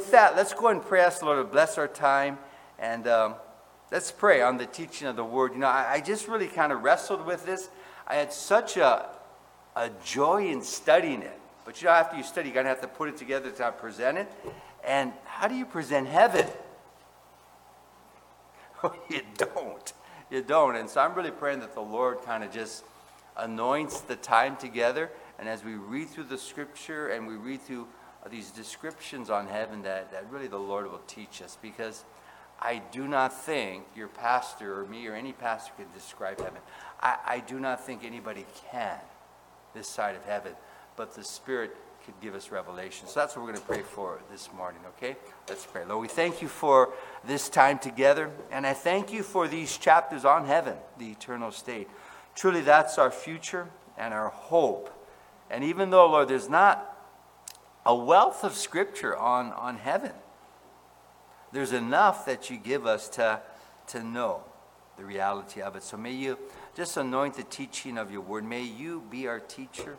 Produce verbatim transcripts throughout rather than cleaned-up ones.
with that, let's go and pray. Ask the Lord to bless our time. And um, let's pray on the teaching of the Word. You know, I, I just really kind of wrestled with this. I had such a, a joy in studying it. But you know, after you study, you're going to have to put it together to present it. And how do you present heaven? You don't. You don't. And so I'm really praying that the Lord kind of just anoints the time together. And as we read through the Scripture and we read through these descriptions on heaven, that, that really the Lord will teach us. Because I do not think your pastor or me or any pastor can describe heaven. I, I do not think anybody can this side of heaven. But the Spirit could give us revelation. So that's what we're going to pray for this morning, okay? Let's pray. Lord, we thank you for this time together. And I thank you for these chapters on heaven, the eternal state. Truly, that's our future and our hope. And even though, Lord, there's not a wealth of Scripture on, on heaven, there's enough that you give us to, to know the reality of it. So may you just anoint the teaching of your word. May you be our teacher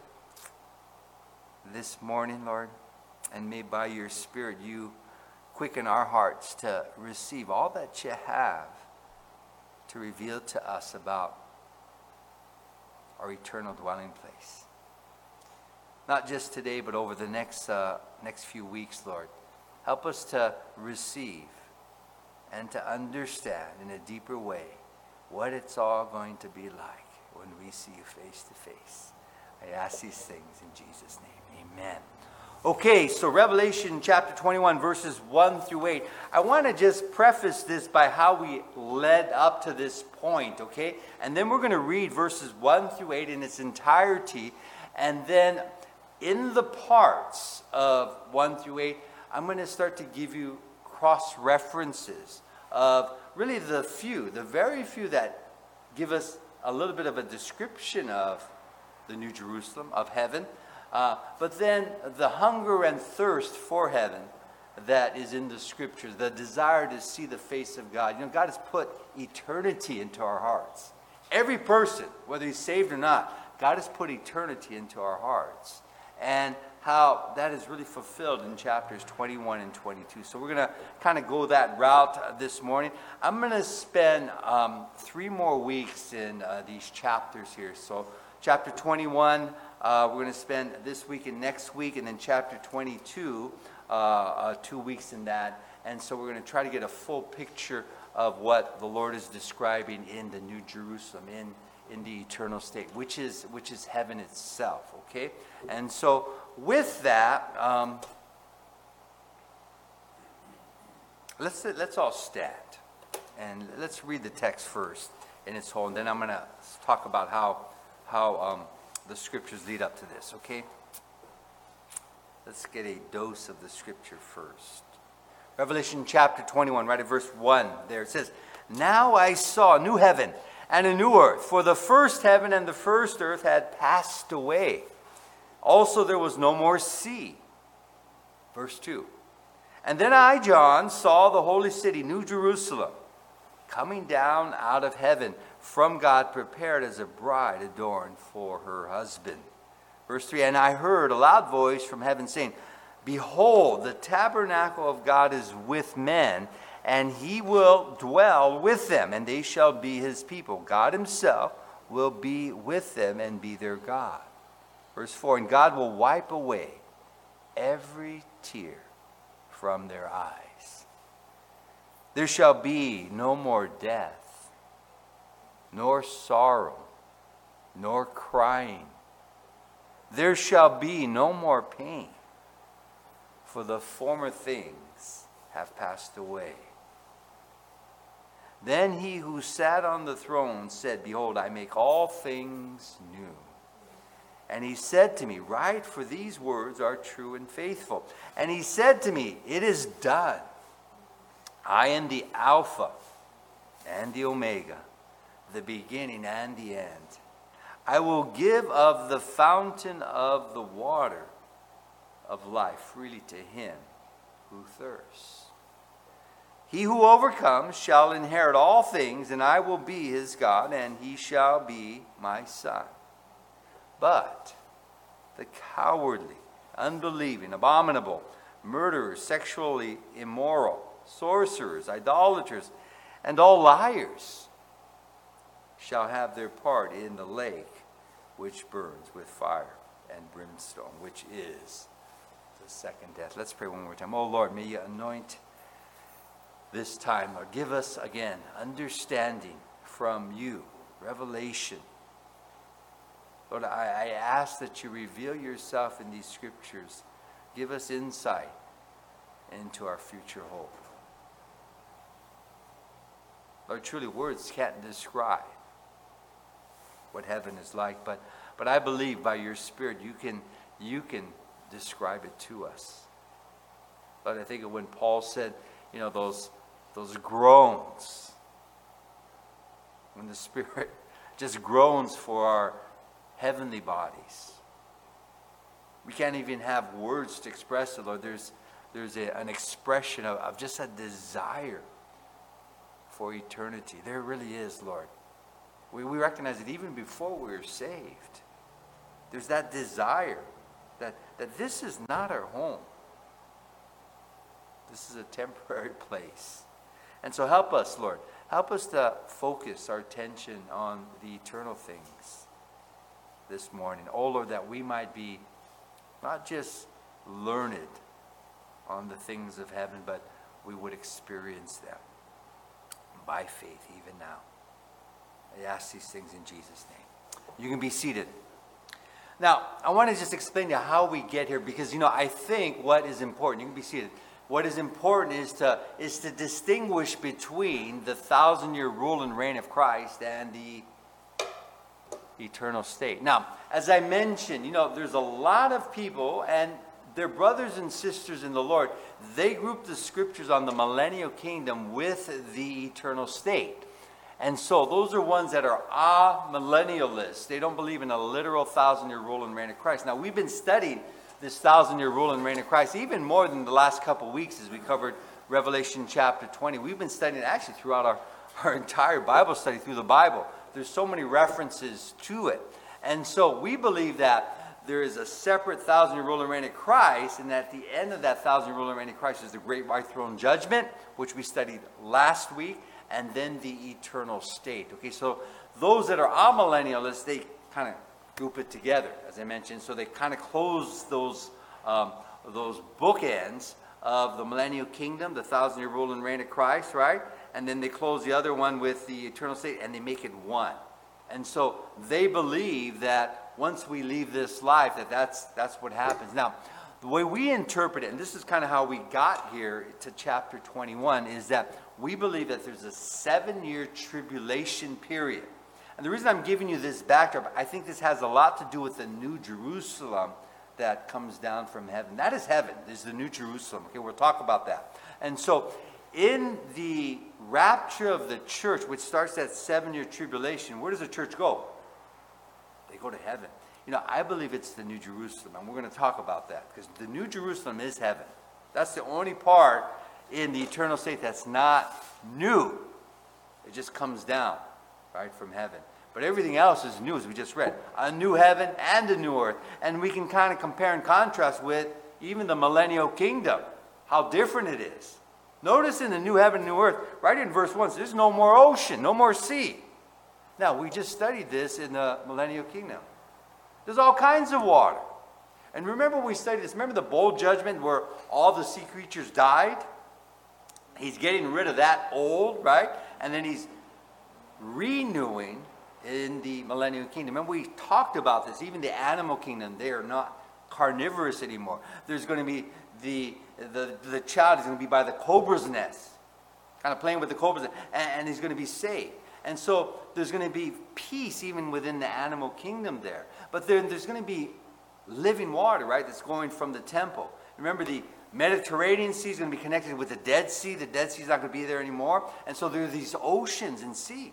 this morning, Lord, and may by your Spirit you quicken our hearts to receive all that you have to reveal to us about our eternal dwelling place. Not just today, but over the next uh, next few weeks, Lord. Help us to receive and to understand in a deeper way what it's all going to be like when we see you face to face. I ask these things in Jesus' name. Amen. Okay, so Revelation chapter twenty-one, verses one through eight. I want to just preface this by how we led up to this point, okay? And then we're going to read verses one through eight in its entirety. And then in the parts of one through eight, I'm going to start to give you cross-references of really the few, the very few that give us a little bit of a description of the New Jerusalem, of heaven. Uh, but then the hunger and thirst for heaven that is in the Scriptures, the desire to see the face of God. You know, God has put eternity into our hearts. Every person, whether he's saved or not, God has put eternity into our hearts. And how that is really fulfilled in chapters twenty-one and twenty-two. So we're going to kind of go that route this morning. I'm going to spend um, three more weeks in uh, these chapters here. So chapter twenty-one, uh, we're going to spend this week and next week, and then chapter twenty-two, uh, uh, two weeks in that. And so we're going to try to get a full picture of what the Lord is describing in the New Jerusalem, in, in the eternal state, which is which is heaven itself, okay? And so with that, um, let's let's all stand, and let's read the text first in its whole, and then I'm going to talk about how how um, the Scriptures lead up to this, okay? Let's get a dose of the Scripture first. Revelation chapter twenty-one, right at verse one there, it says, "Now I saw a new heaven and a new earth, for the first heaven and the first earth had passed away. Also there was no more sea." Verse two, "And then I, John, saw the holy city, New Jerusalem, coming down out of heaven from God, prepared as a bride adorned for her husband." Verse three, "And I heard a loud voice from heaven saying, Behold, the tabernacle of God is with men, and he will dwell with them, and they shall be his people. God himself will be with them and be their God." Verse four, "And God will wipe away every tear from their eyes. There shall be no more death, nor sorrow, nor crying. There shall be no more pain, for the former things have passed away." Then he who sat on the throne said, "Behold, I make all things new." And he said to me, "Write, for these words are true and faithful." And he said to me, "It is done. I am the Alpha and the Omega, the beginning and the end. I will give of the fountain of the water of life freely to him who thirsts. He who overcomes shall inherit all things, and I will be his God, and he shall be my son. But the cowardly, unbelieving, abominable, murderers, sexually immoral, sorcerers, idolaters, and all liars shall have their part in the lake which burns with fire and brimstone, which is the second death. Let's pray one more time. Oh Lord, may you anoint this time, Lord. Give us again understanding from you, revelation. Lord, I, I ask that you reveal yourself in these scriptures. Give us insight into our future hope. Lord, truly words can't describe what heaven is like, but, but I believe by your Spirit you can, you can describe it to us. Lord, I think of when Paul said, you know, those, those groans, when the Spirit just groans for our heavenly bodies. We can't even have words to express it, Lord. There's, there's a, an expression of, of just a desire for eternity. There really is, Lord. We, we recognize it even before we were saved. There's that desire that, that this is not our home. This is a temporary place. And so help us, Lord. Help us to focus our attention on the eternal things this morning. Oh, Lord, that we might be not just learned on the things of heaven, but we would experience them by faith even now. I ask these things in Jesus' name. You can be seated. Now, I want to just explain to you how we get here, because, you know, I think what is important, you can be seated, what is important is to, is to distinguish between the thousand-year rule and reign of Christ and the eternal state. Now, as I mentioned, you know, there's a lot of people, and their brothers and sisters in the Lord, they group the scriptures on the millennial kingdom with the eternal state. And so those are ones that are amillennialists. They don't believe in a literal thousand-year rule and reign of Christ. Now, we've been studying this thousand-year rule and reign of Christ even more than the last couple of weeks as we covered Revelation chapter twenty. We've been studying it actually throughout our, our entire Bible study through the Bible. There's so many references to it. And so we believe that there is a separate thousand-year rule and reign of Christ, and at the end of that thousand-year rule and reign of Christ is the great white throne judgment, which we studied last week, and then the eternal state. Okay, so those that are amillennialists, they kind of group it together, as I mentioned. So they kind of close those um, those bookends of the millennial kingdom, the thousand-year rule and reign of Christ, right? And then they close the other one with the eternal state, and they make it one. And so they believe that once we leave this life, that that's, that's what happens. Now, the way we interpret it, and this is kind of how we got here to chapter twenty-one, is that we believe that there's a seven-year tribulation period. And the reason I'm giving you this backdrop, I think this has a lot to do with the New Jerusalem that comes down from heaven. That is heaven. This is the New Jerusalem. Okay, we'll talk about that. And so in the rapture of the church, which starts that seven-year tribulation, where does the church go? They go to heaven. You know, I believe it's the New Jerusalem, and we're going to talk about that, because the New Jerusalem is heaven. That's the only part in the eternal state that's not new. It just comes down, right, from heaven. But everything else is new, as we just read. A new heaven and a new earth. And we can kind of compare and contrast with even the millennial kingdom, how different it is. Notice in the new heaven and new earth, right in verse one, there's no more ocean, no more sea. Now, we just studied this in the millennial kingdom. There's all kinds of water. And remember we studied this. Remember the bowl judgment where all the sea creatures died? He's getting rid of that old, right? And then he's renewing in the millennial kingdom. Remember we talked about this. Even the animal kingdom, they are not carnivorous anymore. There's going to be the, the, the child is going to be by the cobra's nest. Kind of playing with the cobra's nest. And, and he's going to be saved. And so there's going to be peace even within the animal kingdom there. But there, there's going to be living water, right, that's going from the temple. Remember, the Mediterranean Sea is going to be connected with the Dead Sea. The Dead Sea is not going to be there anymore. And so there are these oceans and seas.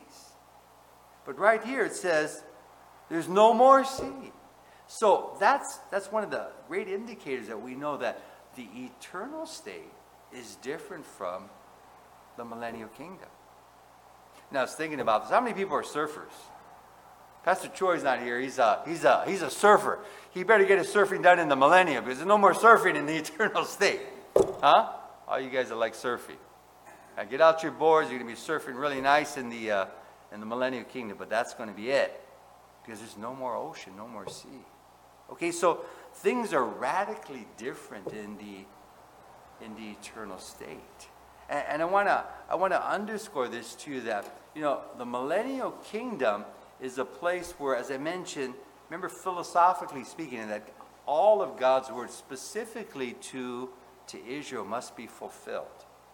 But right here it says there's no more sea. So that's, that's one of the great indicators that we know that the eternal state is different from the millennial kingdom. Now, I was thinking about this. How many people are surfers? Pastor Troy's not here. He's a, he's a, he's a surfer. He better get his surfing done in the millennium because there's no more surfing in the eternal state. Huh? All you guys that like surfing. Now get out your boards. You're going to be surfing really nice in the, uh, in the millennial kingdom, but that's going to be it. Because there's no more ocean, no more sea. Okay, so things are radically different in the, in the eternal state. And, and I want to I want to underscore this to you that, you know, the millennial kingdom is a place where, as I mentioned, remember philosophically speaking, that all of God's word specifically to, to Israel must be fulfilled.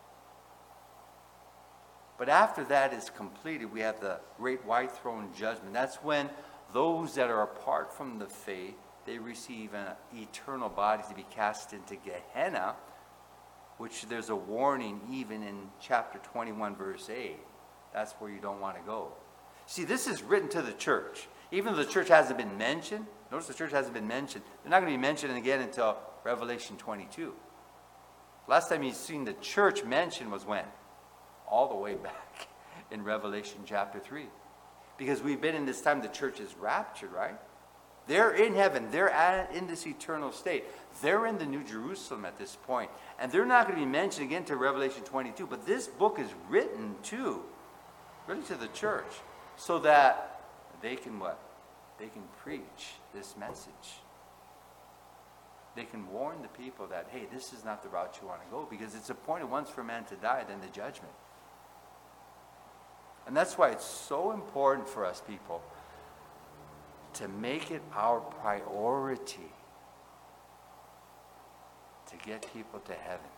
But after that is completed, we have the great white throne judgment. That's when those that are apart from the faith, they receive an eternal body to be cast into Gehenna, which there's a warning even in chapter twenty-one, verse eight. That's where you don't want to go. See, this is written to the church. Even though the church hasn't been mentioned, notice the church hasn't been mentioned. They're not going to be mentioned again until Revelation twenty-two. Last time you've seen the church mentioned was when? All the way back in Revelation chapter three. Because we've been in this time the church is raptured, right? They're in heaven. They're at, in this eternal state. They're in the New Jerusalem at this point. And they're not going to be mentioned again to Revelation twenty-two. But this book is written to, really to the church, so that they can what? They can preach this message. They can warn the people that, hey, this is not the route you want to go, because it's appointed once for man to die, then the judgment. And that's why it's so important for us people to make it our priority to get people to heaven.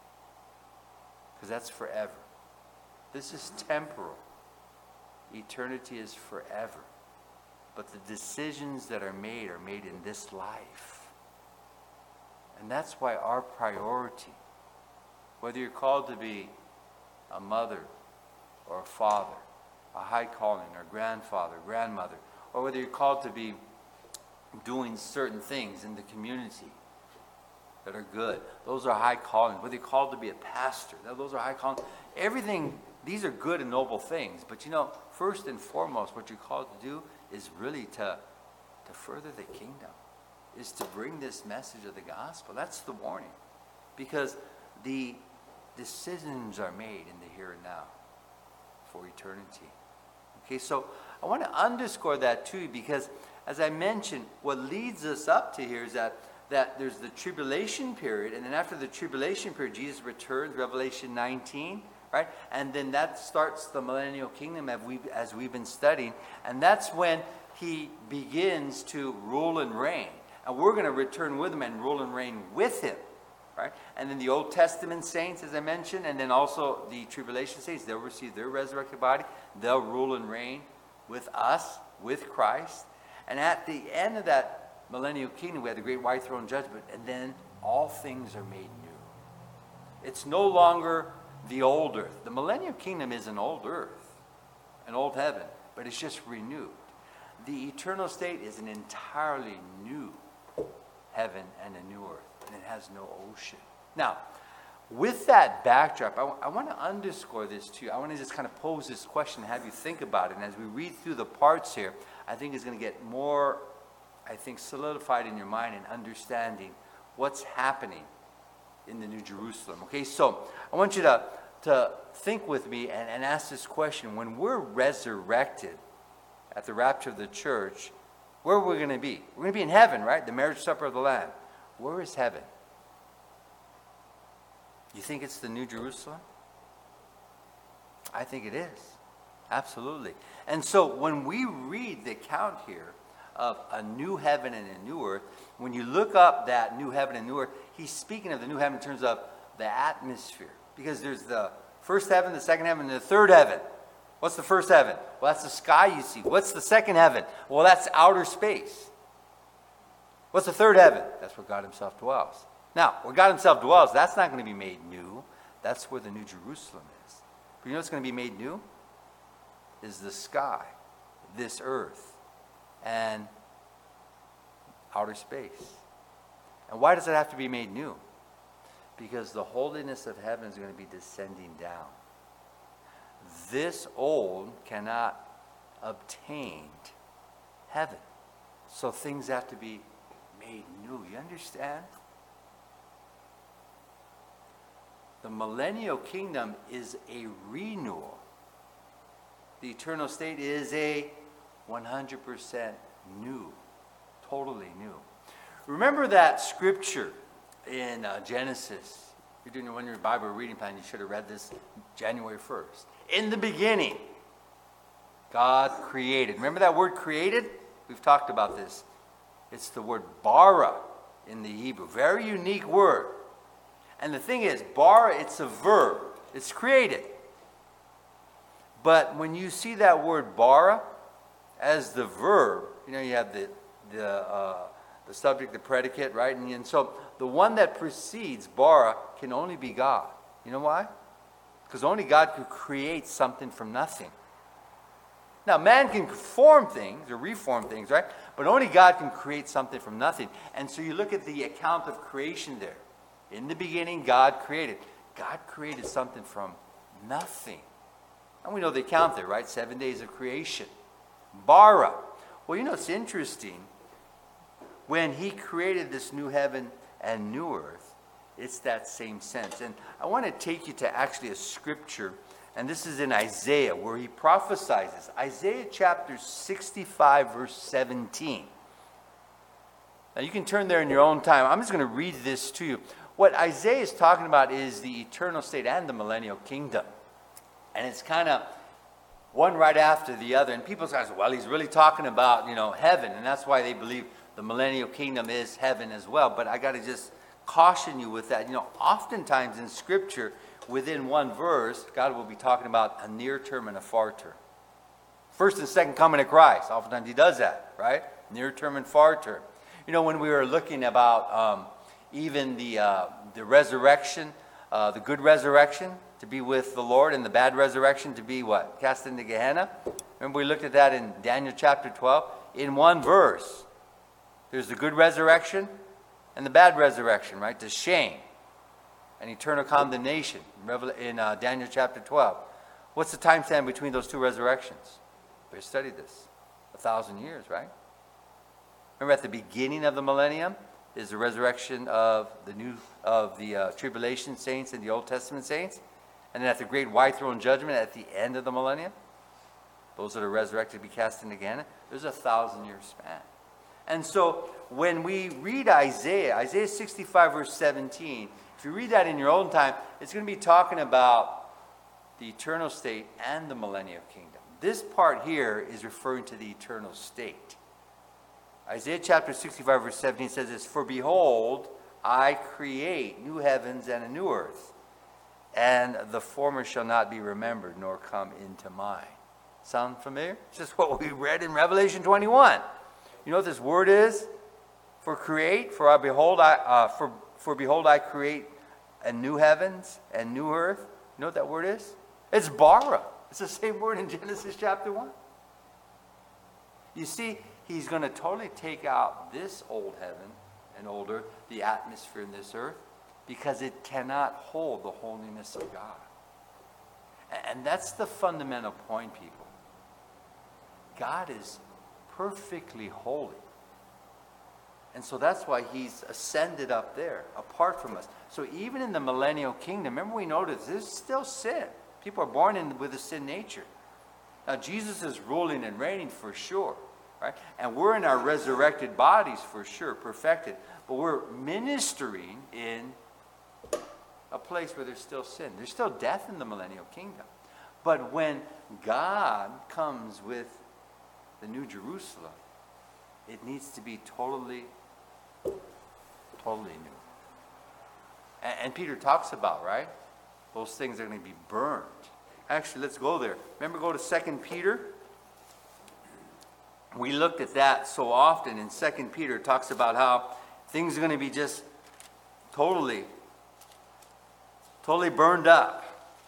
Because that's forever. This is temporal. Eternity is forever. But the decisions that are made are made in this life. And that's why our priority, whether you're called to be a mother or a father, a high calling, or grandfather, grandmother, or whether you're called to be doing certain things in the community that are good, those are high callings. Whether you're called to be a pastor, those are high callings. Everything, these are good and noble things. But you know, first and foremost, what you're called to do is really to, to further the kingdom, is to bring this message of the gospel. That's the warning. Because the decisions are made in the here and now for eternity. Okay, so I want to underscore that too, because as I mentioned, what leads us up to here is that, that there's the tribulation period, and then after the tribulation period, Jesus returns, Revelation nineteen, right? And then that starts the millennial kingdom as we've, as we've been studying, and that's when he begins to rule and reign. And we're going to return with him and rule and reign with him, right? And then the Old Testament saints, as I mentioned, and then also the tribulation saints, they'll receive their resurrected body. They'll rule and reign with us, with Christ. And at the end of that millennial kingdom, we have the great white throne judgment, and then all things are made new. It's no longer the old earth. The millennial kingdom is an old earth, an old heaven, but it's just renewed. The eternal state is an entirely new heaven and a new earth, and it has no ocean. Now, with that backdrop, I, w- I want to underscore this too. I want to just kind of pose this question and have you think about it. And as we read through the parts here, I think it's going to get more, I think, solidified in your mind and understanding what's happening in the New Jerusalem. Okay, so I want you to, to think with me and, and ask this question. When we're resurrected at the rapture of the church, where are we going to be? We're going to be in heaven, right? The marriage supper of the Lamb. Where is heaven? You think it's the New Jerusalem? I think it is. Absolutely. And so when we read the account here of a new heaven and a new earth, when you look up that new heaven and new earth, he's speaking of the new heaven in terms of the atmosphere. Because there's the first heaven, the second heaven, and the third heaven. What's the first heaven? Well, that's the sky you see. What's the second heaven? Well, that's outer space. What's the third heaven? That's where God himself dwells. Now, where God himself dwells, that's not going to be made new. That's where the New Jerusalem is. But you know what's going to be made new? Is the sky, this earth, and outer space. And why does it have to be made new? Because the holiness of heaven is going to be descending down. This old cannot obtain heaven. So things have to be made new. You understand? The millennial kingdom is a renewal. The eternal state is a one hundred percent new, totally new. Remember that scripture in uh, Genesis. You're doing one year Bible reading plan. You should have read this January first. In the beginning, God created. Remember that word created? We've talked about this. It's the word bara in the Hebrew. Very unique word. And the thing is, bara, it's a verb. It's created. But when you see that word bara as the verb, you know, you have the the uh, the subject, the predicate, right? And, and so the one that precedes bara can only be God. You know why? Because only God could create something from nothing. Now, man can form things or reform things, right? But only God can create something from nothing. And so you look at the account of creation there. In the beginning, God created. God created something from nothing. And we know the account there, right? Seven days of creation. Bara. Well, you know, it's interesting. When he created this new heaven and new earth, it's that same sense. And I want to take you to actually a scripture, and this is in Isaiah, where he prophesies this. Isaiah chapter sixty-five, verse seventeen. Now, you can turn there in your own time. I'm just going to read this to you. What Isaiah is talking about is the eternal state and the millennial kingdom. And it's kind of one right after the other. And people say, well, he's really talking about, you know, heaven. And that's why they believe the millennial kingdom is heaven as well. But I got to just caution you with that. You know, oftentimes in Scripture, within one verse, God will be talking about a near term and a far term. First and second coming of Christ. Oftentimes he does that, right? Near term and far term. You know, when we were looking about um, even the uh, the resurrection, uh, the good resurrection to be with the Lord, and the bad resurrection to be what? Cast into Gehenna. Remember we looked at that in Daniel chapter twelve? In one verse, there's the good resurrection and the bad resurrection, right? To shame and eternal condemnation in uh, Daniel chapter twelve. What's the time span between those two resurrections? We studied this. A thousand years, right? Remember at the beginning of the millennium is the resurrection of the new of the uh, tribulation saints and the Old Testament saints. And then at the great white throne judgment at the end of the millennium, those that are resurrected to be cast into Gehenna, there's a thousand year span. And so when we read Isaiah, Isaiah sixty-five verse seventeen, if you read that in your own time, it's going to be talking about the eternal state and the millennial kingdom. This part here is referring to the eternal state. Isaiah chapter sixty-five verse seventeen says this, "For behold, I create new heavens and a new earth, and the former shall not be remembered, nor come into mind." Sound familiar? It's just what we read in Revelation twenty-one. You know what this word is? For create, for I behold, I uh, for for behold, I create a new heavens and new earth. You know what that word is? It's bara. It's the same word in Genesis chapter one. You see, he's going to totally take out this old heaven and old earth, the atmosphere in this earth, because it cannot hold the holiness of God. And that's the fundamental point, people. God is perfectly holy. And so that's why he's ascended up there, apart from us. So even in the millennial kingdom, remember we noticed there's still sin. People are born in with a sin nature. Now Jesus is ruling and reigning for sure, right? And we're in our resurrected bodies for sure, perfected. But we're ministering in a place where there's still sin. There's still death in the millennial kingdom. But when God comes with the New Jerusalem, it needs to be totally, totally new. And, and Peter talks about, right? Those things are going to be burned. Actually, let's go there. Remember, go to Second Peter. We looked at that so often in Second Peter. It talks about how things are going to be just totally, totally burned up.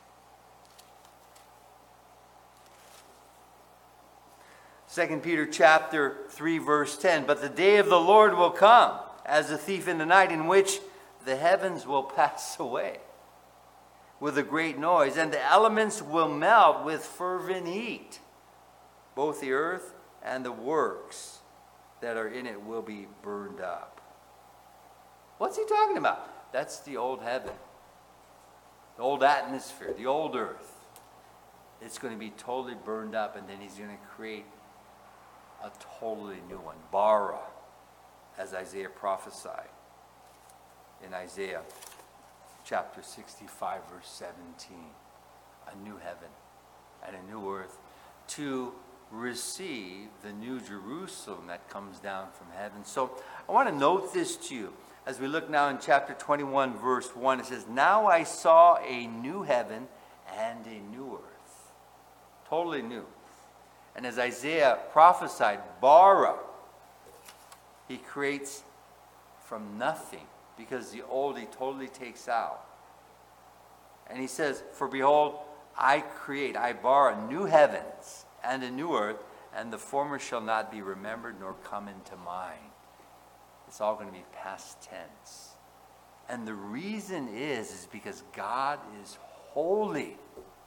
Second Peter chapter three, verse ten. "But the day of the Lord will come as a thief in the night, in which the heavens will pass away with a great noise, and the elements will melt with fervent heat. Both the earth and the works that are in it will be burned up." What's he talking about? That's the old heaven the old atmosphere, the old earth, it's going to be totally burned up, and then he's going to create a totally new one. Bara, as Isaiah prophesied in Isaiah chapter sixty-five, verse seventeen. A new heaven and a new earth to receive the new Jerusalem that comes down from heaven. So I want to note this to you. As we look now in chapter twenty-one, verse one, it says, "Now I saw a new heaven and a new earth." Totally new. And as Isaiah prophesied, bara, he creates from nothing, because the old he totally takes out. And he says, "For behold, I create, I bara new heavens and a new earth, and the former shall not be remembered nor come into mind." It's all going to be past tense. And the reason is, is because God is holy.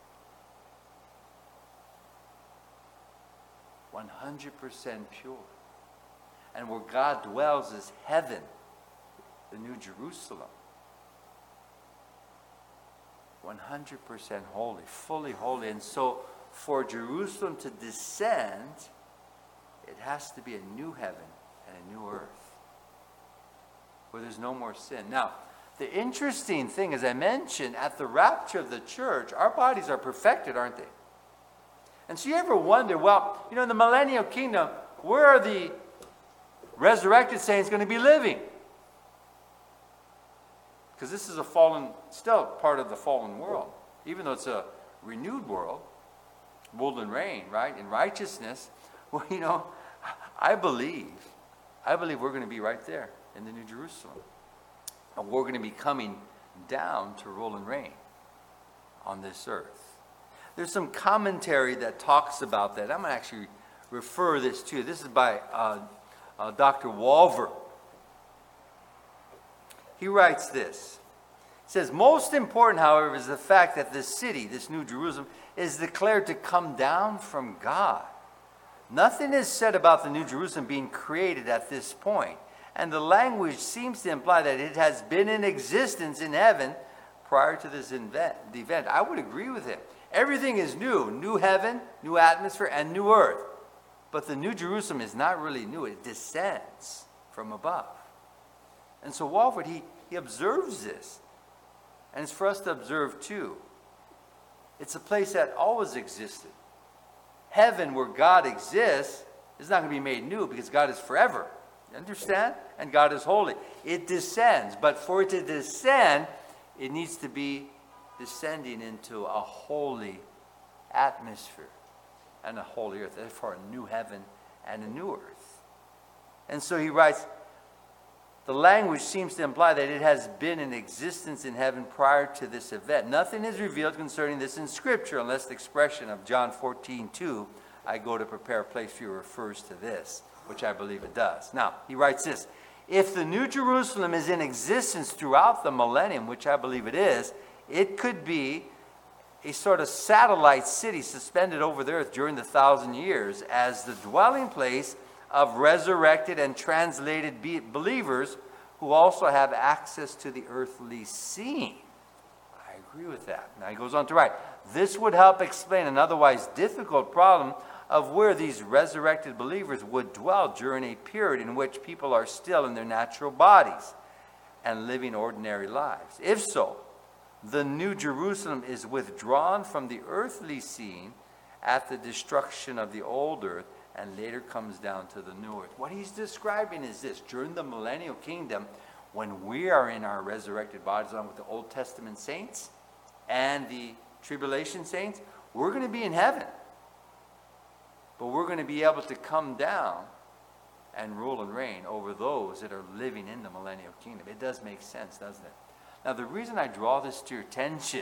one hundred percent pure. And where God dwells is heaven, the New Jerusalem. one hundred percent holy, fully holy. And so for Jerusalem to descend, it has to be a new heaven and a new earth, where there's no more sin. Now, the interesting thing, as I mentioned, at the rapture of the church, our bodies are perfected, aren't they? And so you ever wonder, well, you know, in the millennial kingdom, where are the resurrected saints going to be living? Because this is a fallen, still part of the fallen world. Even though it's a renewed world, rule and reign, right, in righteousness. Well, you know, I believe, I believe we're going to be right there in the New Jerusalem. And we're going to be coming down to rule and reign on this earth. There's some commentary that talks about that. I'm going to actually refer this to you. This is by uh, uh, Doctor Walvoord. He writes this. He says, "Most important, however, is the fact that this city, this New Jerusalem, is declared to come down from God. Nothing is said about the New Jerusalem being created at this point, and the language seems to imply that it has been in existence in heaven prior to this event. The event. I would agree with him. Everything is new. New heaven, new atmosphere, and new earth. But the New Jerusalem is not really new. It descends from above." And so Walvoord, he, he observes this. And it's for us to observe too. It's a place that always existed. Heaven, where God exists, is not going to be made new because God is forever. You understand? And God is holy. It descends. But for it to descend, it needs to be descending into a holy atmosphere and a holy earth. Therefore, a new heaven and a new earth. And so he writes, the language seems to imply that it has been in existence in heaven prior to this event. Nothing is revealed concerning this in Scripture unless the expression of John fourteen two, "I go to prepare a place for you," refers to this, which I believe it does. Now, he writes this, "If the New Jerusalem is in existence throughout the millennium," which I believe it is, it could be a sort of satellite city suspended over the earth during the thousand years as the dwelling place of resurrected and translated be- believers who also have access to the earthly scene. I agree with that. Now he goes on to write, "This would help explain an otherwise difficult problem of where these resurrected believers would dwell during a period in which people are still in their natural bodies and living ordinary lives. If so, the New Jerusalem is withdrawn from the earthly scene at the destruction of the old earth and later comes down to the new earth." What he's describing is this: during the millennial kingdom, when we are in our resurrected bodies along with the Old Testament saints and the tribulation saints, we're going to be in heaven. But we're going to be able to come down and rule and reign over those that are living in the millennial kingdom. It does make sense, doesn't it? Now, the reason I draw this to your attention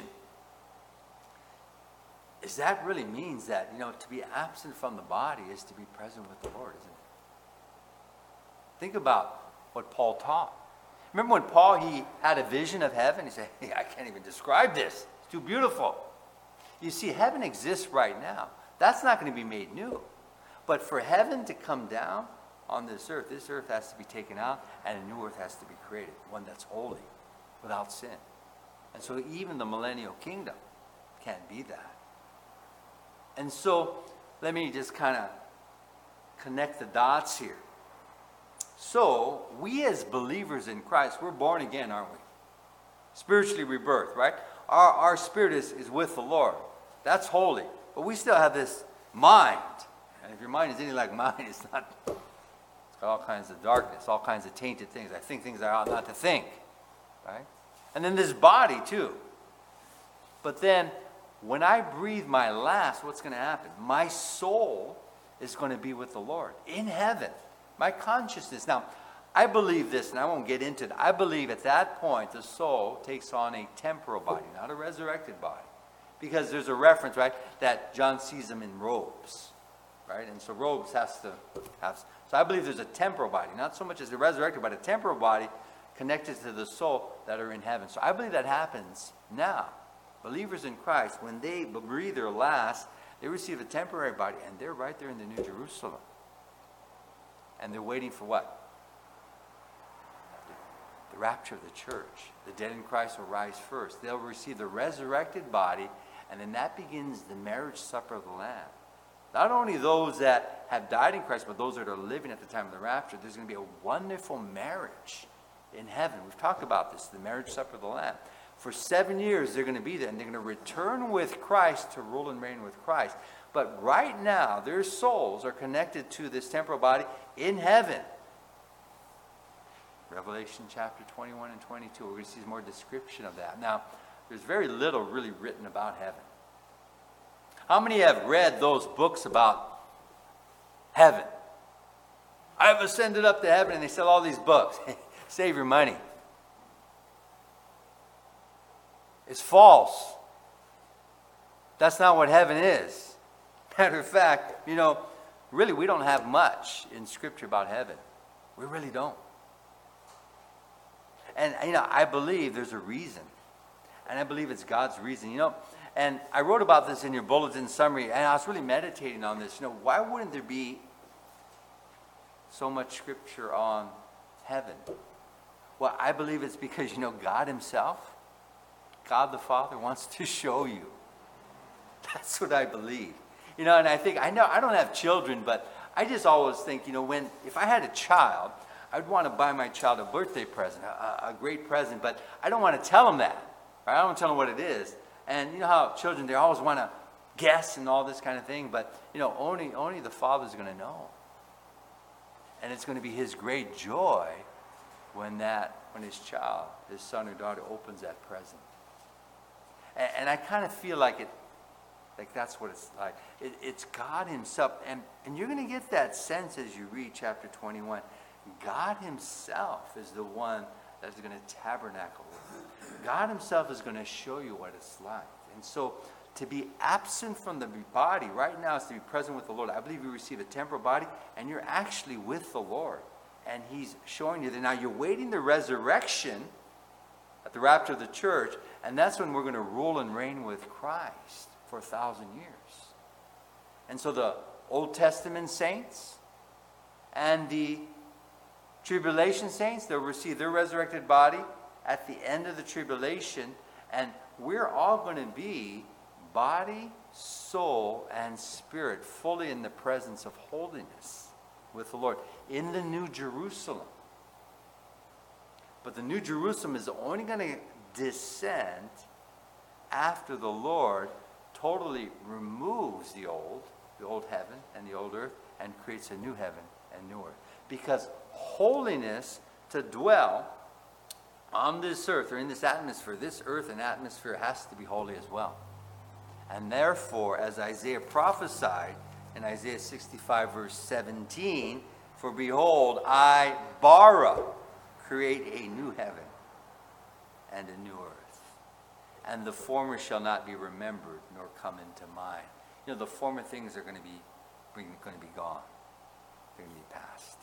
is that really means that, you know, to be absent from the body is to be present with the Lord, isn't it? Think about what Paul taught. Remember when Paul, he had a vision of heaven? He said, hey, I can't even describe this. It's too beautiful. You see, heaven exists right now. That's not going to be made new. But for heaven to come down on this earth, this earth has to be taken out and a new earth has to be created, one that's holy, without sin. And so even the millennial kingdom can't be that. And so let me just kind of connect the dots here. So we as believers in Christ, we're born again, aren't we? Spiritually rebirthed, right? Our, our spirit is, is with the Lord. That's holy. But we still have this mind. And if your mind is anything like mine, it's not, it's got all kinds of darkness, all kinds of tainted things. I think things I ought not to think, right? And then this body too. But then when I breathe my last, what's going to happen? My soul is going to be with the Lord in heaven. My consciousness. Now, I believe this, and I won't get into it. I believe at that point the soul takes on a temporal body, not a resurrected body. Because there's a reference, right, that John sees them in robes, right? And so robes has to have. So I believe there's a temporal body, not so much as a resurrected, but a temporal body connected to the soul that are in heaven. So I believe that happens now. Believers in Christ, when they breathe their last, they receive a temporary body, and they're right there in the New Jerusalem. And they're waiting for what? The rapture of the church. The dead in Christ will rise first. They'll receive the resurrected body, and then that begins the marriage supper of the Lamb. Not only those that have died in Christ, but those that are living at the time of the rapture. There's going to be a wonderful marriage in heaven. We've talked about this, the marriage supper of the Lamb. For seven years, they're going to be there, and they're going to return with Christ to rule and reign with Christ. But right now, their souls are connected to this temporal body in heaven. Revelation chapter twenty-one and twenty-two. We're going to see more description of that. Now, there's very little really written about heaven. How many have read those books about heaven? I've ascended up to heaven, and they sell all these books. Save your money. It's false. That's not what heaven is. Matter of fact, you know, really we don't have much in Scripture about heaven. We really don't. And, you know, I believe there's a reason. And I believe it's God's reason. You know, and I wrote about this in your bulletin summary, and I was really meditating on this. You know, why wouldn't there be so much Scripture on heaven? Well, I believe it's because, you know, God himself, God the Father, wants to show you. That's what I believe. You know, and I think, I know I don't have children, but I just always think, you know, when, if I had a child, I'd want to buy my child a birthday present, a, a great present, but I don't want to tell them that. Right? I don't want to tell them what it is. And you know how children, they always want to guess and all this kind of thing, but, you know, only, only the Father's going to know. And it's going to be his great joy when that, when his child, his son or daughter opens that present. And, and I kind of feel like it, like that's what it's like. It, it's God himself. And, and you're going to get that sense as you read chapter twenty-one. God himself is the one that's going to tabernacle with you. God himself is going to show you what it's like. And so to be absent from the body right now is to be present with the Lord. I believe you receive a temporal body and you're actually with the Lord. And he's showing you that now you're waiting the resurrection at the rapture of the church. And that's when we're going to rule and reign with Christ for a thousand years. And so the Old Testament saints and the tribulation saints, they'll receive their resurrected body at the end of the tribulation, and we're all going to be body, soul, and spirit fully in the presence of holiness with the Lord in the New Jerusalem. But the New Jerusalem is only going to descend after the Lord totally removes the old, the old heaven and the old earth, and creates a new heaven and new earth. Because holiness to dwell on this earth or in this atmosphere, this earth and atmosphere has to be holy as well. And therefore, as Isaiah prophesied in Isaiah sixty-five verse seventeen, for behold, I, bara, create a new heaven and a new earth. And the former shall not be remembered nor come into mind. You know, the former things are going to be, going to be gone. They're going to be past.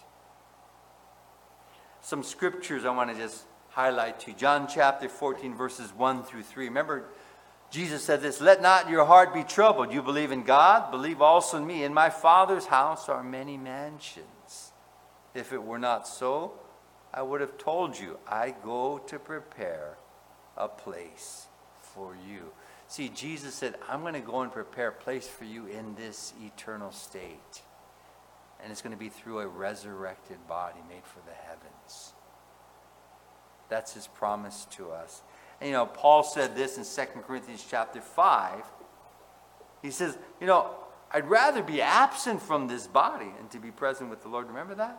Some scriptures I want to just highlight to you. John chapter fourteen, verses one through three. Remember, Jesus said this, let not your heart be troubled. You believe in God, believe also in me. In my Father's house are many mansions. If it were not so, I would have told you, I go to prepare a place for you. See, Jesus said, I'm going to go and prepare a place for you in this eternal state. And it's going to be through a resurrected body made for the heavens. That's his promise to us. And you know, Paul said this in Second Corinthians chapter five. He says, you know, I'd rather be absent from this body and to be present with the Lord. Remember that?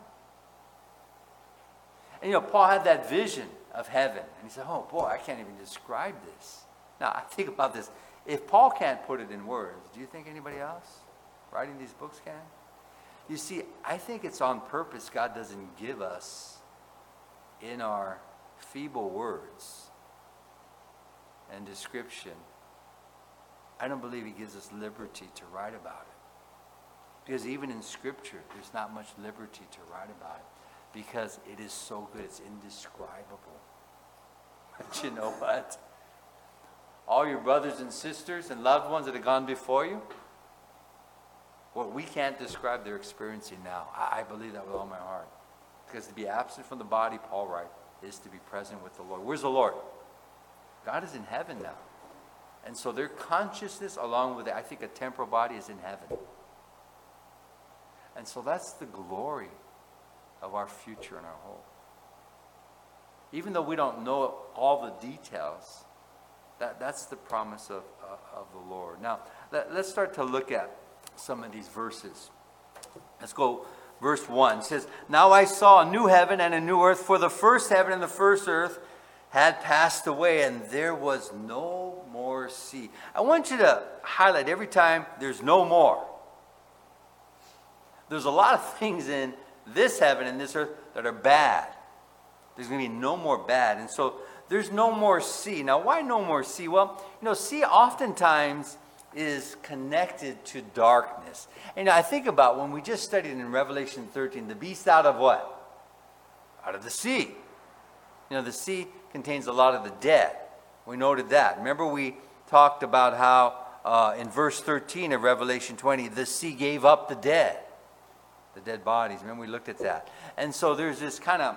And you know, Paul had that vision of heaven. And he said, oh boy, I can't even describe this. Now, I think about this. If Paul can't put it in words, do you think anybody else writing these books can? You see, I think it's on purpose God doesn't give us in our feeble words and description. I don't believe he gives us liberty to write about it. Because even in Scripture, there's not much liberty to write about it. Because it is so good, it's indescribable. But you know what? All your brothers and sisters and loved ones that have gone before you, well, we can't describe their experiencing now. I, I believe that with all my heart. Because to be absent from the body, Paul writes, is to be present with the Lord. Where's the Lord? God is in heaven now. And so their consciousness, along with, I think, a temporal body, is in heaven. And so that's the glory of our future and our hope. Even though we don't know all the details, that, that's the promise of, uh, of the Lord. Now, let, let's start to look at some of these verses. Let's go, verse one. It says, now I saw a new heaven and a new earth, for the first heaven and the first earth had passed away, and there was no more sea. I want you to highlight every time there's no more. There's a lot of things in this heaven and this earth that are bad. There's going to be no more bad. And so there's no more sea. Now, why no more sea? Well, you know, sea oftentimes is connected to darkness. And I think about when we just studied in Revelation thirteen, the beast out of what? Out of the sea. You know, the sea contains a lot of the dead. We noted that. Remember we talked about how uh, in verse thirteen of Revelation twenty, the sea gave up the dead. The dead bodies. Remember we looked at that. And so there's this kind of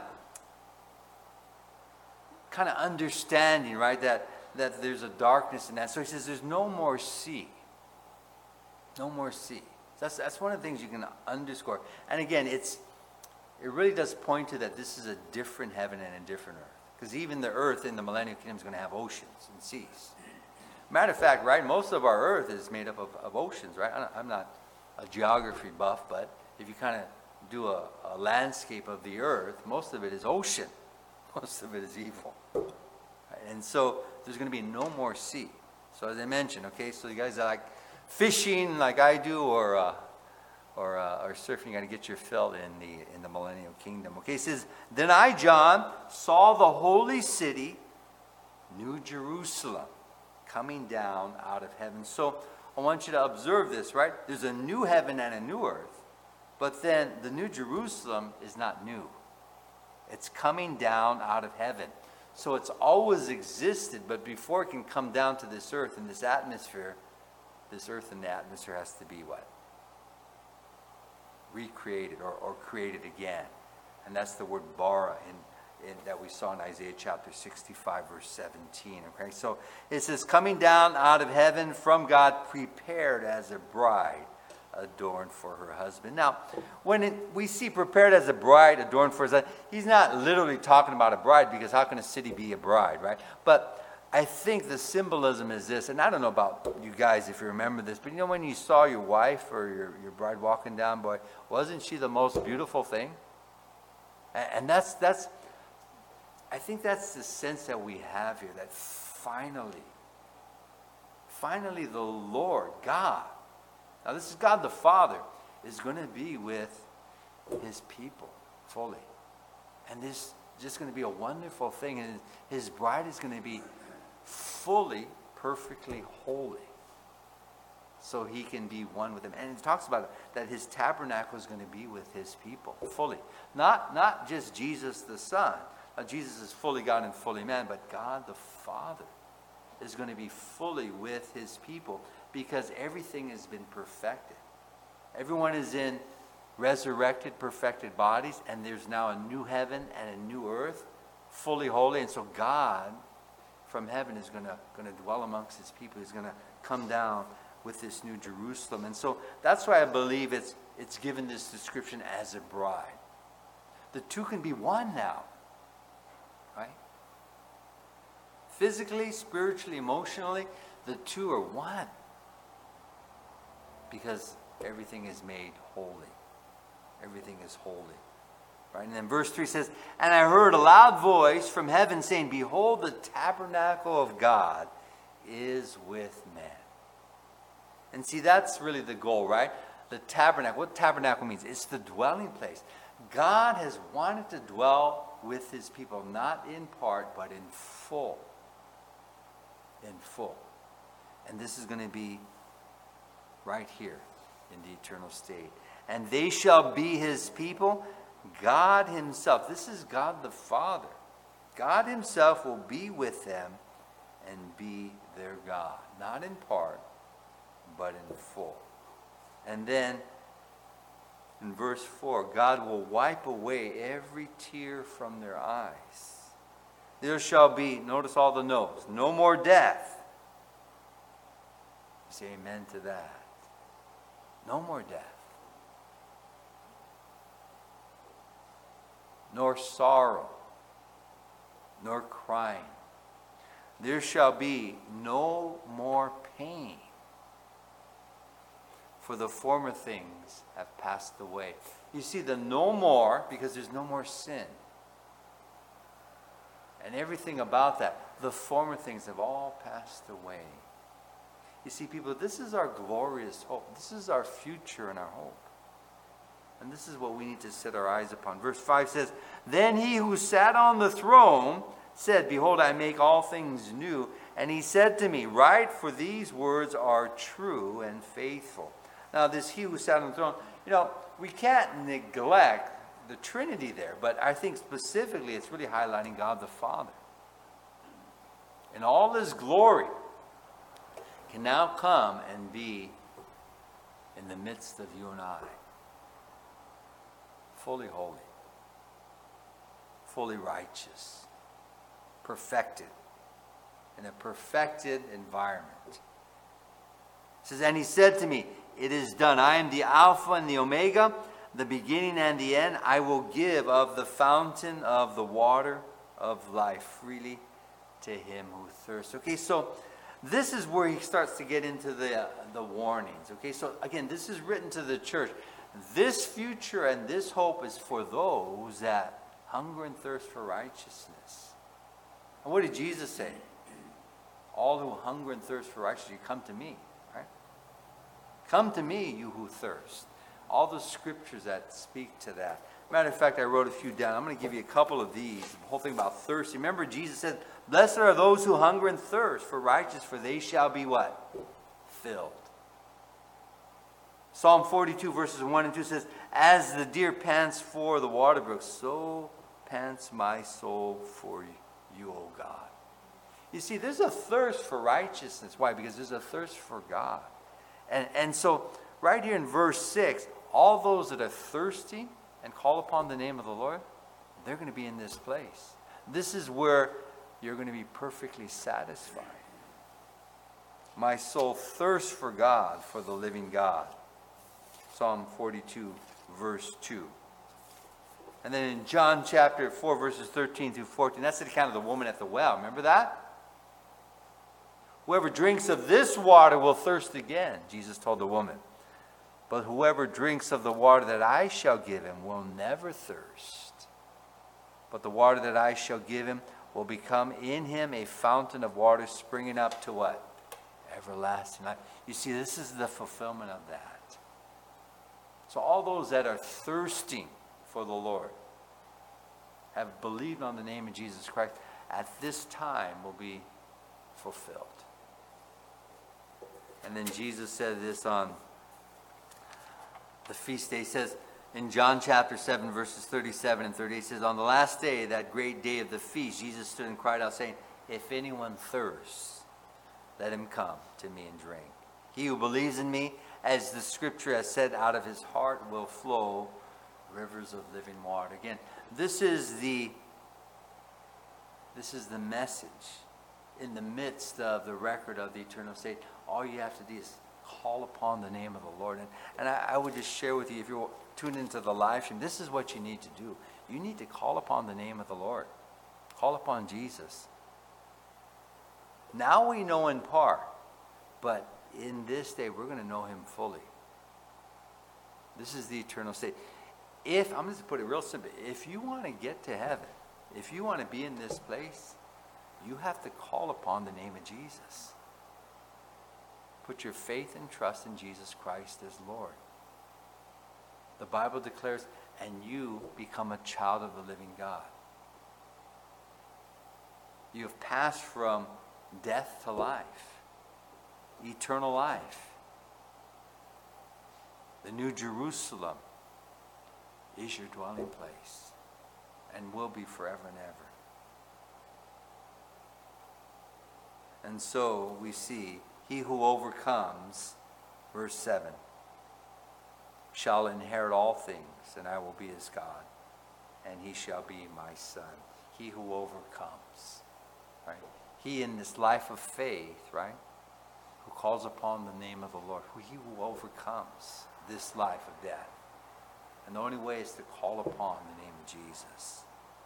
kind of understanding, right, that, that there's a darkness in that. So he says there's no more sea. No more sea. That's, that's one of the things you can underscore. And again, it's it really does point to that this is a different heaven and a different earth. Because even the earth in the millennial kingdom is going to have oceans and seas. Matter of fact, right, most of our earth is made up of, of oceans, right? I'm not a geography buff, but if you kind of do a, a landscape of the earth, most of it is ocean. Most of it is evil. Right? And so there's going to be no more sea. So as I mentioned, okay, so you guys are like fishing like I do, or uh, or uh, or surfing, you got to get your fill in the in the millennial kingdom. Okay, it says, then I, John, saw the holy city, New Jerusalem, coming down out of heaven. So I want you to observe this, right? There's a new heaven and a new earth, but then the New Jerusalem is not new. It's coming down out of heaven. So it's always existed, but before it can come down to this earth and this atmosphere, this earth and the atmosphere has to be what? Recreated or, or created again. And that's the word bara in, in, that we saw in Isaiah chapter sixty-five, verse seventeen. Okay, so it says, coming down out of heaven from God, prepared as a bride adorned for her husband. Now, when it, we see prepared as a bride adorned for his husband, he's not literally talking about a bride, because how can a city be a bride, right? But I think the symbolism is this, and I don't know about you guys if you remember this, but you know when you saw your wife or your, your bride walking down, boy, wasn't she the most beautiful thing? And, and that's, that's, I think that's the sense that we have here, that finally, finally the Lord, God, now this is God the Father, is going to be with his people fully. And this is just going to be a wonderful thing. And his bride is going to be fully, perfectly holy. So he can be one with them. And it talks about it, that his tabernacle is going to be with his people fully. Not, not just Jesus the Son. Now, Jesus is fully God and fully man, but God the Father is going to be fully with his people, because everything has been perfected. Everyone is in resurrected, perfected bodies, and there's now a new heaven and a new earth, fully holy. And so God, from heaven is going to going to dwell amongst his people. He's going to come down with this new Jerusalem. And so that's why I believe it's it's given this description as a bride. The two can be one now. Right? Physically, spiritually, emotionally, the two are one. Because everything is made holy. Everything is holy. Right? And then verse three says, and I heard a loud voice from heaven saying, behold, the tabernacle of God is with men. And see, that's really the goal, right? The tabernacle. What tabernacle means? It's the dwelling place. God has wanted to dwell with his people, not in part, but in full. In full. And this is going to be right here in the eternal state. And they shall be his people. God himself. This is God the Father. God himself will be with them and be their God. Not in part, but in full. And then in verse four, God will wipe away every tear from their eyes. There shall be, notice all the no's, no more death. Say amen to that. No more death. Nor sorrow, nor crying. There shall be no more pain. For the former things have passed away. You see, the no more, because there's no more sin. And everything about that, the former things have all passed away. You see, people, this is our glorious hope. This is our future and our hope. And this is what we need to set our eyes upon. Verse five says, then he who sat on the throne said, behold, I make all things new. And he said to me, write, for these words are true and faithful. Now, this he who sat on the throne, you know, we can't neglect the Trinity there, but I think specifically it's really highlighting God the Father. In all his glory, can now come and be in the midst of you and I. Fully holy, fully righteous, perfected, in a perfected environment. It says, and he said to me, it is done. I am the Alpha and the Omega, the beginning and the end. I will give of the fountain of the water of life freely to him who thirsts. Okay, so this is where he starts to get into the, uh, the warnings. Okay, so again, this is written to the church. This future and this hope is for those that hunger and thirst for righteousness. And what did Jesus say? All who hunger and thirst for righteousness, you come to me. Come to me, you who thirst. All the scriptures that speak to that. Matter of fact, I wrote a few down. I'm going to give you a couple of these. The whole thing about thirst. Remember, Jesus said, blessed are those who hunger and thirst for righteousness, for they shall be what? Filled. Psalm forty-two, verses one and two says, as the deer pants for the water brook, so pants my soul for you, O God. You see, there's a thirst for righteousness. Why? Because there's a thirst for God. And, and so, right here in verse six, all those that are thirsty and call upon the name of the Lord, they're going to be in this place. This is where you're going to be perfectly satisfied. My soul thirsts for God, for the living God. Psalm forty-two, verse two. And then in John chapter four, verses thirteen through fourteen, that's the account of the woman at the well. Remember that? Whoever drinks of this water will thirst again, Jesus told the woman. But whoever drinks of the water that I shall give him will never thirst. But the water that I shall give him will become in him a fountain of water springing up to what? Everlasting life. You see, this is the fulfillment of that. So all those that are thirsting for the Lord, have believed on the name of Jesus Christ, at this time will be fulfilled. And then Jesus said this on the feast day. He says in John chapter seven, verses thirty-seven and thirty-eight, says, on the last day, that great day of the feast, Jesus stood and cried out, saying, if anyone thirsts, let him come to me and drink. He who believes in me, as the scripture has said, out of his heart will flow rivers of living water. Again, this is the this is the message in the midst of the record of the eternal state, all you have to do is call upon the name of the Lord. And, and I, I would just share with you, if you're tuned into the live stream, this is what you need to do. You need to call upon the name of the Lord. Call upon Jesus. Now we know in part, but in this day we're going to know him fully. This is the eternal state. If, I'm going to put it real simple, if you want to get to heaven, if you want to be in this place, you have to call upon the name of Jesus. Put your faith and trust in Jesus Christ as Lord. The Bible declares, and you become a child of the living God. You have passed from death to life, eternal life. The New Jerusalem is your dwelling place and will be forever and ever. And so we see, he who overcomes, verse seven, shall inherit all things, and I will be his God, and he shall be my son. He who overcomes, right? He in this life of faith, right? Who calls upon the name of the Lord. He who overcomes this life of death. And the only way is to call upon the name of Jesus.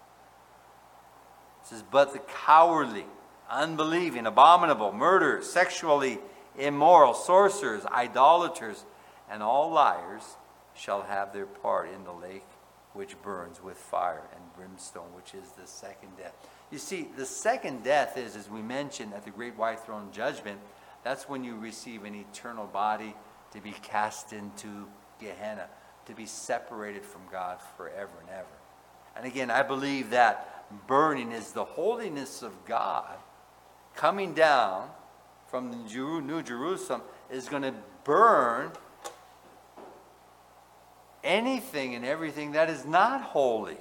It says, but the cowardly, unbelieving, abominable, murderers, sexually immoral, sorcerers, idolaters, and all liars shall have their part in the lake which burns with fire and brimstone, which is the second death. You see, the second death is, as we mentioned, at the great white throne judgment. That's when you receive an eternal body to be cast into Gehenna, to be separated from God forever and ever. And again, I believe that burning is the holiness of God coming down from the New Jerusalem, is going to burn anything and everything that is not holy.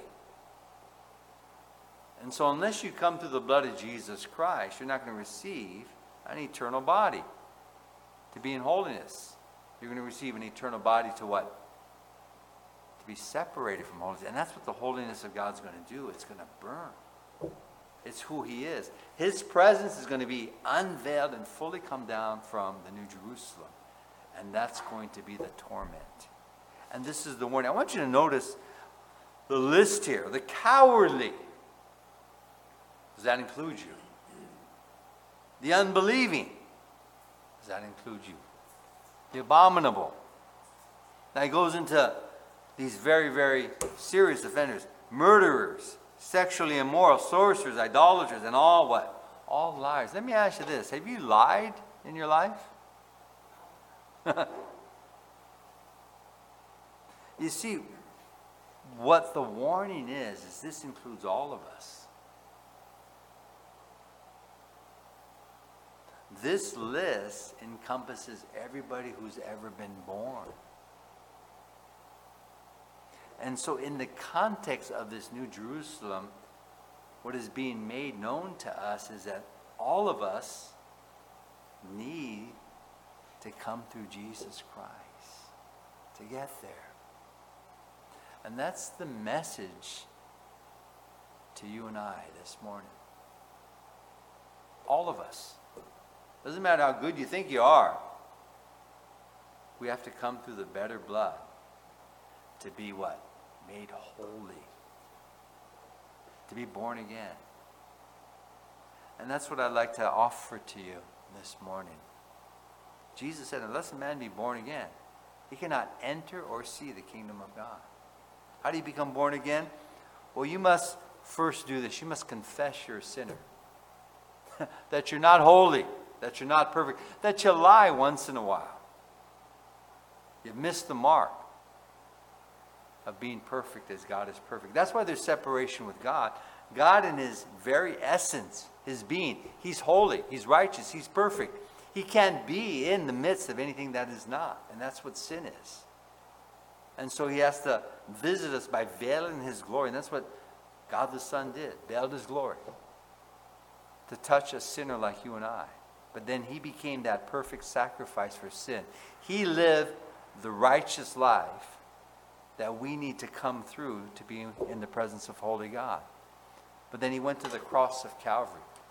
And so unless you come through the blood of Jesus Christ, you're not going to receive an eternal body to be in holiness. You're going to receive an eternal body to what? To be separated from holiness. And that's what the holiness of God's going to do. It's going to burn. It's who he is. His presence is going to be unveiled and fully come down from the New Jerusalem. And that's going to be the torment. And this is the warning. I want you to notice the list here. The cowardly. Does that include you? The unbelieving. Does that include you? The abominable. Now he goes into these very, very serious offenders. Murderers, sexually immoral, sorcerers, idolaters, and all what? All liars. Let me ask you this. Have you lied in your life? You see, what the warning is, is this includes all of us. This list encompasses everybody who's ever been born. And so in the context of this New Jerusalem, what is being made known to us is that all of us need to come through Jesus Christ to get there. And that's the message to you and I this morning. All of us. Doesn't matter how good you think you are. We have to come through the better blood to be what? Made holy. To be born again. And that's what I'd like to offer to you this morning. Jesus said, unless a man be born again, he cannot enter or see the kingdom of God. How do you become born again? Well, you must first do this. You must confess you're a sinner. That you're not holy. That you're not perfect. That you lie once in a while. You've missed the mark of being perfect as God is perfect. That's why there's separation with God. God in his very essence, his being, he's holy, he's righteous, he's perfect. He can't be in the midst of anything that is not. And that's what sin is. And so he has to visit us by veiling his glory. And that's what God the Son did. Veiled his glory. To touch a sinner like you and I. But then he became that perfect sacrifice for sin. He lived the righteous life that we need to come through to be in the presence of holy God. But then he went to the cross of Calvary.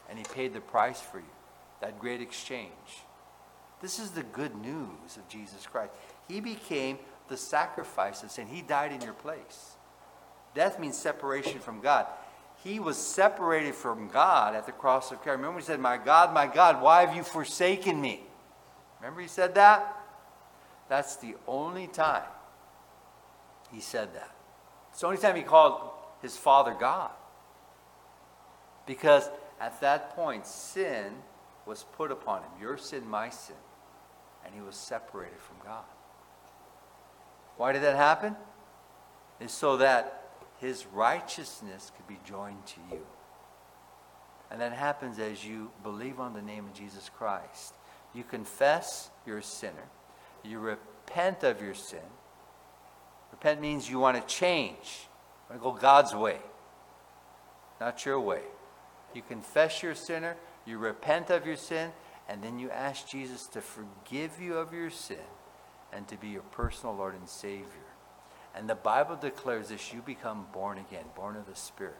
and he paid the price for you. That great exchange. This is the good news of Jesus Christ. He became the sacrifice of sin. He died in your place. Death means separation from God. He was separated from God at the cross of Calvary. Remember he said, my God, my God, why have you forsaken me? Remember he said that? That's the only time he said that. It's the only time he called his Father God. Because at that point, sin was put upon him. Your sin, my sin. And he was separated from God. Why did that happen? It's so that his righteousness could be joined to you. And that happens as you believe on the name of Jesus Christ. You confess you're a sinner. You repent of your sin. Repent means you want to change. You want to go God's way, not your way. You confess you're a sinner. You repent of your sin. And then you ask Jesus to forgive you of your sin and to be your personal Lord and Savior. And the Bible declares this, you become born again, born of the Spirit.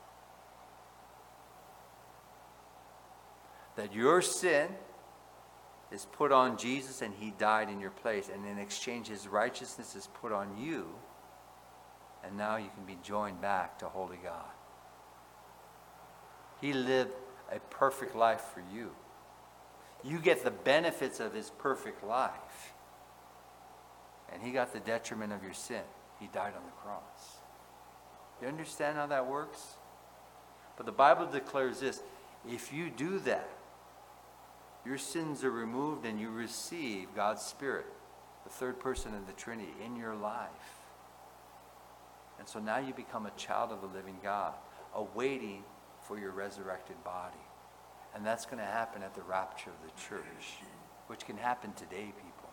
That your sin is put on Jesus and he died in your place. And in exchange, his righteousness is put on you. And now you can be joined back to holy God. He lived a perfect life for you. You get the benefits of his perfect life. And he got the detriment of your sin. He died on the cross. You understand how that works? But the Bible declares this. If you do that, your sins are removed and you receive God's Spirit, the third person of the Trinity, in your life. And so now you become a child of the living God, awaiting for your resurrected body. And that's going to happen at the rapture of the church, which can happen today, people.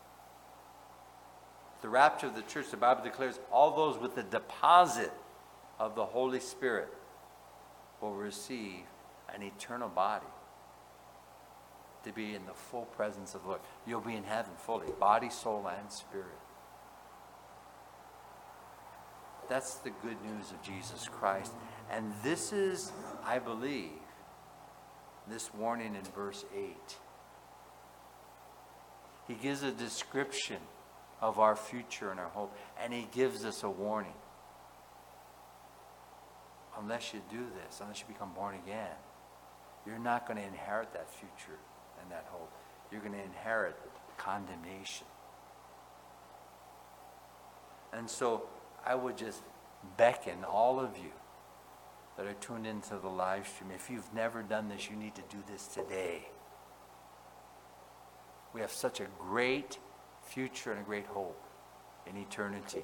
The rapture of the church, the Bible declares, all those with the deposit of the Holy Spirit will receive an eternal body to be in the full presence of the Lord. You'll be in heaven fully, body, soul, and spirit. That's the good news of Jesus Christ. And this is, I believe, this warning in verse eight. He gives a description of our future and our hope, and he gives us a warning. Unless you do this, unless you become born again, you're not going to inherit that future and that hope. You're going to inherit condemnation. And so I would just beckon all of you that are tuned into the live stream, if you've never done this, you need to do this today. We have such a great future and a great hope in eternity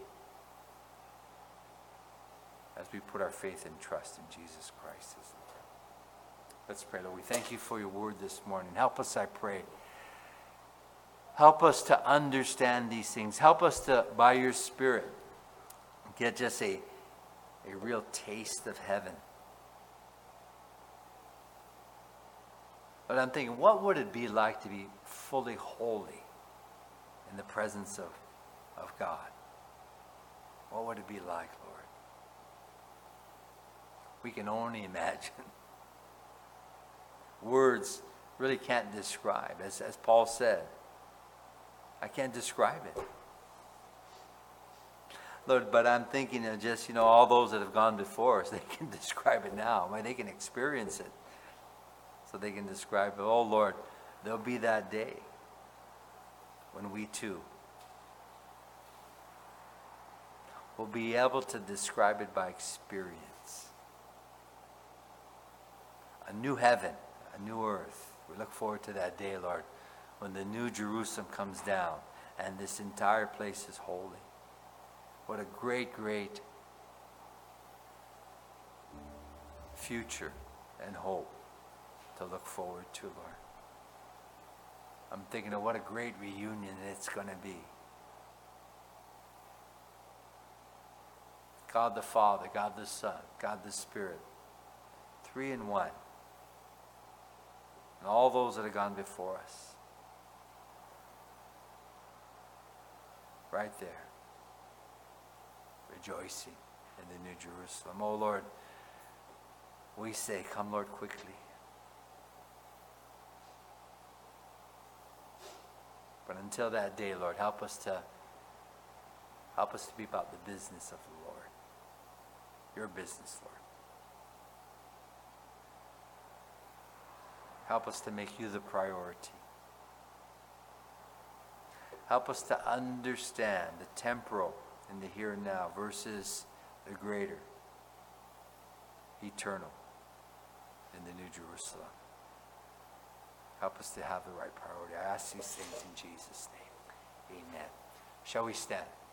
as we put our faith and trust in Jesus Christ as Lord. Let's pray, Lord. We thank you for your word this morning. Help us, I pray. Help us to understand these things. Help us to, by your Spirit, get just a, a real taste of heaven. But I'm thinking, what would it be like to be fully holy in the presence of, of God? What would it be like, Lord? We can only imagine. Words really can't describe. As, as Paul said, I can't describe it. Lord, but I'm thinking of just, you know, all those that have gone before us, they can describe it now. I mean, they can experience it. So they can describe it. Oh, Lord, there'll be that day when we too will be able to describe it by experience. A new heaven, a new earth. We look forward to that day, Lord, when the new Jerusalem comes down and this entire place is holy. What a great, great future and hope to look forward to, Lord. I'm thinking of what a great reunion it's going to be. God the Father, God the Son, God the Spirit, three in one. And all those that have gone before us. Right there. Rejoicing in the New Jerusalem. Oh Lord, we say, come Lord quickly. But until that day, Lord, help us to help us to be about the business of the Lord. Your business, Lord. Help us to make you the priority. Help us to understand the temporal and the here and now versus the greater, eternal, in the New Jerusalem. Help us to have the right priority. I ask these things in Jesus' name. Amen. Shall we stand?